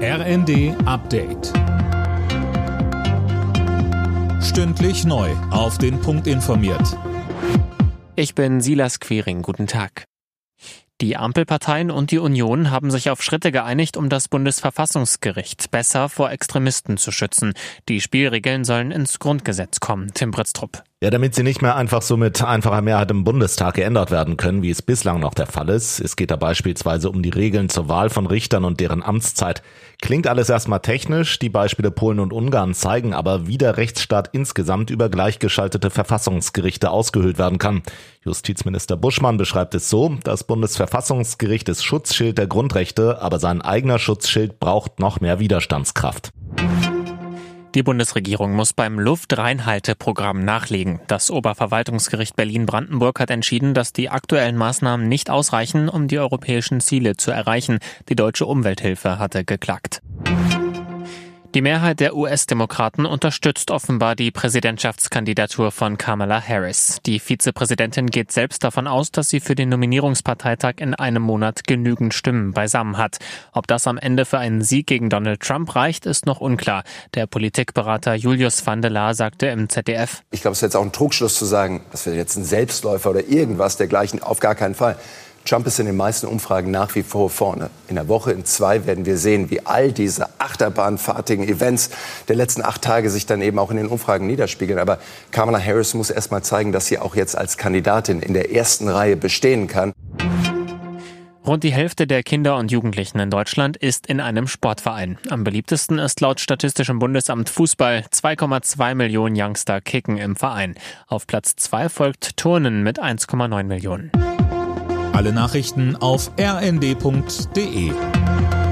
RND Update. Stündlich neu auf den Punkt informiert. Ich bin Silas Quiring. Guten Tag. Die Ampelparteien und die Union haben sich auf Schritte geeinigt, um das Bundesverfassungsgericht besser vor Extremisten zu schützen. Die Spielregeln sollen ins Grundgesetz kommen. Tim Britztrup. Ja, damit sie nicht mehr einfach so mit einfacher Mehrheit im Bundestag geändert werden können, wie es bislang noch der Fall ist. Es geht da beispielsweise um die Regeln zur Wahl von Richtern und deren Amtszeit. Klingt alles erstmal technisch, die Beispiele Polen und Ungarn zeigen aber, wie der Rechtsstaat insgesamt über gleichgeschaltete Verfassungsgerichte ausgehöhlt werden kann. Justizminister Buschmann beschreibt es so: Das Bundesverfassungsgericht ist Schutzschild der Grundrechte, aber sein eigener Schutzschild braucht noch mehr Widerstandskraft. Die Bundesregierung muss beim Luftreinhalteprogramm nachlegen. Das Oberverwaltungsgericht Berlin-Brandenburg hat entschieden, dass die aktuellen Maßnahmen nicht ausreichen, um die europäischen Ziele zu erreichen. Die Deutsche Umwelthilfe hatte geklagt. Die Mehrheit der US-Demokraten unterstützt offenbar die Präsidentschaftskandidatur von Kamala Harris. Die Vizepräsidentin geht selbst davon aus, dass sie für den Nominierungsparteitag in einem Monat genügend Stimmen beisammen hat. Ob das am Ende für einen Sieg gegen Donald Trump reicht, ist noch unklar. Der Politikberater Julius van der Laar sagte im ZDF: Ich glaube, es ist jetzt auch ein Trugschluss zu sagen, das wäre jetzt ein Selbstläufer oder irgendwas dergleichen. Auf gar keinen Fall. Trump ist in den meisten Umfragen nach wie vor vorne. In der Woche, in 2 werden wir sehen, wie all diese achterbahnfahrtigen Events der letzten 8 Tage sich dann eben auch in den Umfragen niederspiegeln. Aber Kamala Harris muss erst mal zeigen, dass sie auch jetzt als Kandidatin in der ersten Reihe bestehen kann. Rund die Hälfte der Kinder und Jugendlichen in Deutschland ist in einem Sportverein. Am beliebtesten ist laut Statistischem Bundesamt Fußball. 2,2 Millionen Youngster kicken im Verein. Auf Platz 2 folgt Turnen mit 1,9 Millionen. Alle Nachrichten auf rnd.de.